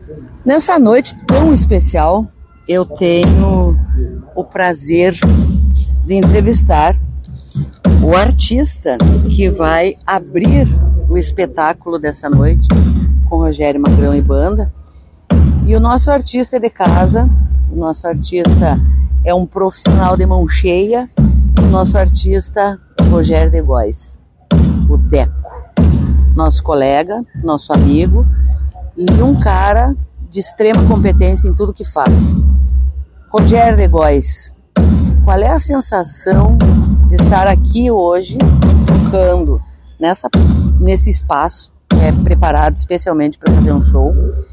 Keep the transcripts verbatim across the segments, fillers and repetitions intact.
Nessa noite tão especial, eu tenho o prazer de entrevistar o artista que vai abrir o espetáculo dessa noite com Rogério Magrão e banda. E o nosso artista é de casa, o nosso artista é um profissional de mão cheia, o nosso artista Rogério de Góes, o Deco, nosso colega, nosso amigo e um cara de extrema competência em tudo que faz. Rogério de Góes, qual é a sensação de estar aqui hoje tocando nessa, nesse espaço que é preparado especialmente para fazer um show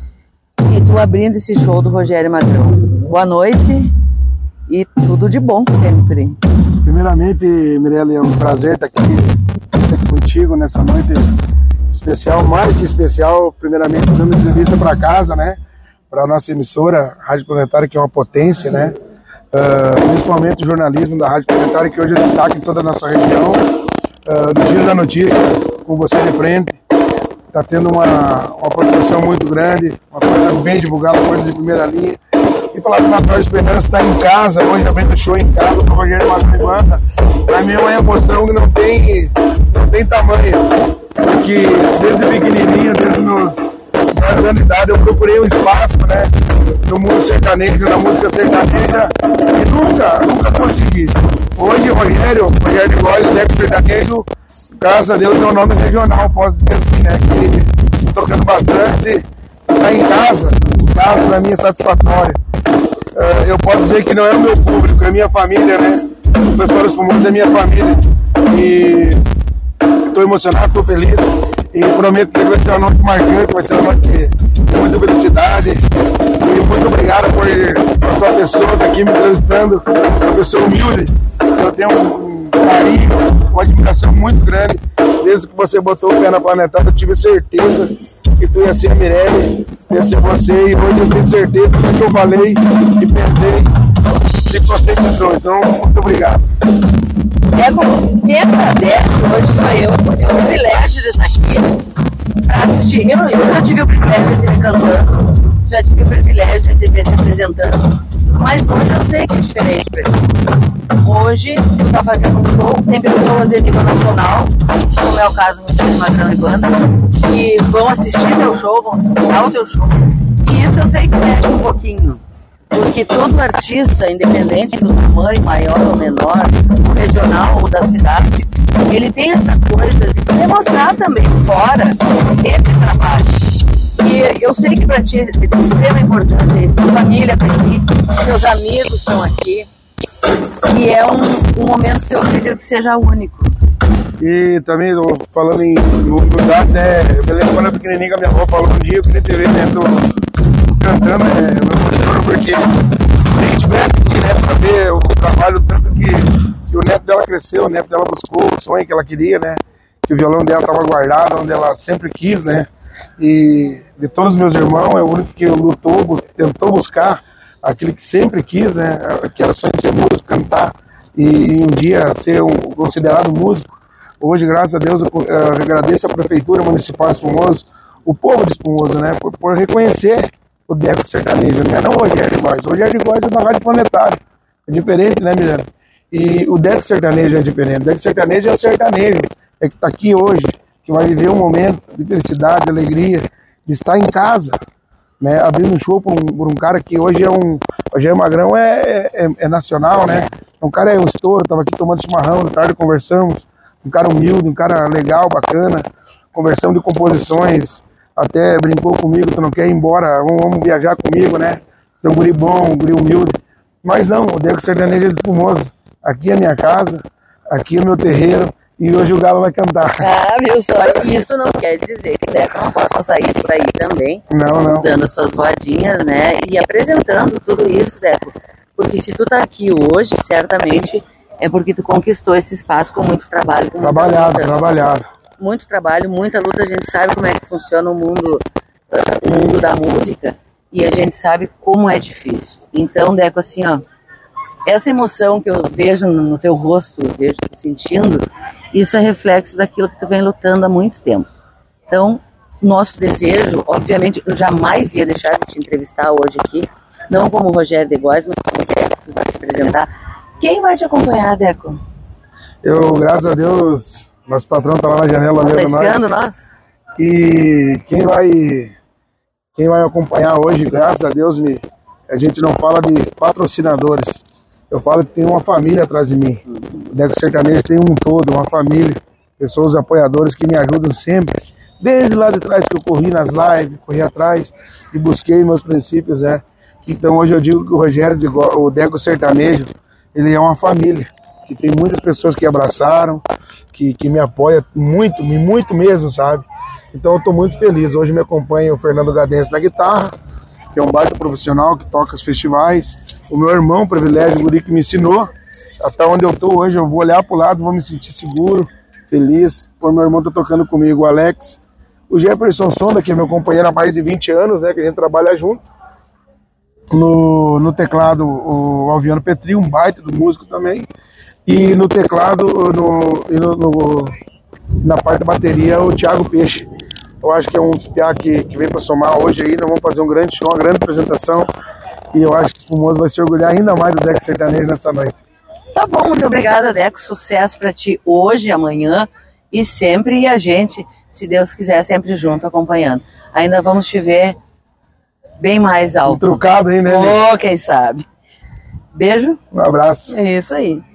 e tu abrindo esse show do Rogério Magrão? Boa noite e tudo de bom sempre. Primeiramente, Mirelle, é um prazer estar aqui contigo nessa noite especial, mais que especial, primeiramente dando entrevista para casa, né? Para a nossa emissora, Rádio Planetária, que é uma potência, né? Uh, principalmente o jornalismo da Rádio Planetária, que hoje é destaque em toda a nossa região. Uh, no Giro da Notícia, com você de frente, está tendo uma, uma proporção muito grande, uma coisa bem divulgada, coisa de primeira linha. E falar do Natal Esperança, está em casa, hoje também do show em casa, com o Rogério Magrão e banda. Para mim é uma emoção que não tem, não tem tamanho. Porque desde pequenininho, desde os dez anos de idade, eu procurei um espaço, né, no mundo sertanejo, na música sertaneja, e nunca, nunca consegui. Hoje, Rogério, Rogério de Góes, Deco Sertanejo, graças a Deus, é um nome regional, posso dizer assim, né, que tocando bastante, está em casa, em casa para mim é satisfatório. Uh, eu posso dizer que não é o meu público, é a minha família, né, o pessoal dos famosos é minha família, e estou emocionado, estou feliz. E prometo que vai ser uma noite marcante, vai ser uma noite de muita felicidade. E muito obrigado por a sua pessoa estar aqui me entrevistando, uma pessoa humilde. Eu tenho um carinho, uma admiração muito grande. Desde que você botou o pé na Planetária, eu tive certeza que tu ia ser a Mirelle, ia ser você. E hoje eu tenho certeza do que eu falei e pensei, se você pensou. Então, muito obrigado. Deco, quem agradece hoje sou eu, eu tenho o privilégio de estar aqui para assistir. Eu, eu já tive o privilégio de te ver cantando, já tive o privilégio de te ver se apresentando, mas hoje eu sei que é diferente para mim. Hoje tu está fazendo um show, tem pessoas de nível nacional, como é o caso do Rogério Magrão e banda, que vão assistir teu show, vão escutar o teu show, e isso eu sei que mexe um pouquinho. Porque todo artista, independente do tamanho, maior ou menor, regional ou da cidade, ele tem essa coisa de demonstrar também fora esse trabalho. E eu sei que para ti é de extrema importância, tua família está aqui, seus amigos estão aqui, e é um, um momento que eu acredito que seja único. E também, falando em humildade, né, eu me lembro quando eu pequenininho, a minha avó falou um dia, eu queria te ver dentro cantando, é, eu porque se a gente tivesse aqui, né, pra ver o trabalho, tanto que, que o neto dela cresceu, o neto dela buscou o sonho que ela queria, né, que o violão dela estava guardado, onde ela sempre quis, né, e de todos os meus irmãos, é o único que lutou, tentou buscar aquilo que sempre quis, né, que era sonho de ser músico, cantar, e, e um dia ser um, considerado músico. Hoje, graças a Deus, eu, eu agradeço a Prefeitura Municipal de Espumoso, o povo de Espumoso, né, por, por reconhecer o Deco Sertanejo, não é não o Rogério de Góes. O Rogério de Góes é da Rádio Planetária. É diferente, né, Mirelle? E o Deco Sertanejo é diferente. O Deco Sertanejo é o sertanejo, é que está aqui hoje, que vai viver um momento de felicidade, de alegria, de estar em casa, né, abrindo um show por um, por um cara que hoje é um... O Rogério Magrão é, é, é nacional, né? Um cara é um estouro, estava aqui tomando chimarrão, de tarde conversamos. Um cara humilde, um cara legal, bacana. Conversamos de composições. Até brincou comigo, tu não quer ir embora, vamos, vamos viajar comigo, né? Você é um guri bom, um guri humilde. Mas não, o Deco Sertanejo é espumoso. Aqui é minha casa, aqui é meu terreiro, e hoje o Galo vai cantar. Ah, viu só? Isso não quer dizer que o Deco não possa sair por aí também. Não, não. Dando suas voadinhas, né? E apresentando tudo isso, Deco. Porque se tu tá aqui hoje, certamente é porque tu conquistou esse espaço com muito trabalho. Com trabalhado, luta, trabalhado. Muito trabalho, muita luta. A gente sabe como é que funciona o mundo, uh, o mundo da música. E a gente sabe como é difícil. Então, Deco, assim, ó, essa emoção que eu vejo no teu rosto, eu vejo tu sentindo, isso é reflexo daquilo que tu vem lutando há muito tempo. Então, nosso desejo, obviamente, eu jamais ia deixar de te entrevistar hoje aqui, não como o Rogério de Góes, mas como o Deco, que vai se apresentar. Quem vai te acompanhar, Deco? Eu, graças a Deus, nosso patrão tá lá na janela Tá vendo esperando nós. nós? E quem vai, quem vai acompanhar hoje, graças a Deus, me, a gente não fala de patrocinadores. Eu falo que tem uma família atrás de mim. O Deco Sertanejo tem um todo, uma família. Pessoas apoiadores que me ajudam sempre. Desde lá de trás que eu corri nas lives, corri atrás e busquei meus princípios, né? Então hoje eu digo que o Rogério, de Go- o Deco Sertanejo, ele é uma família. Que tem muitas pessoas que abraçaram, que, que me apoiam muito, muito mesmo, sabe? Então eu estou muito feliz. Hoje me acompanha o Fernando Gadense na guitarra, que é um baita profissional que toca os festivais. O meu irmão, privilégio, o guri que me ensinou. Até onde eu estou hoje, eu vou olhar para o lado, vou me sentir seguro, feliz. Por meu irmão tá tocando comigo, o Alex. O Jefferson Sonda, que é meu companheiro há mais de vinte anos, né, que a gente trabalha junto. No, no teclado, o Alviano Petri, um baita do músico também. E no teclado, no, e no, no, na parte da bateria, o Thiago Peixe. Eu acho que é um espiá que, que vem para somar hoje aí. Nós vamos fazer um grande show, uma grande apresentação. E eu acho que o Espumoso vai se orgulhar ainda mais do Deco Sertanejo nessa noite. Tá bom, muito obrigada, Deco. Sucesso para ti hoje, amanhã e sempre. E a gente, se Deus quiser, sempre junto, acompanhando. Ainda vamos te ver bem mais alto. Um trucado aí, né? Oh, quem sabe. Beijo. Um abraço. É isso aí.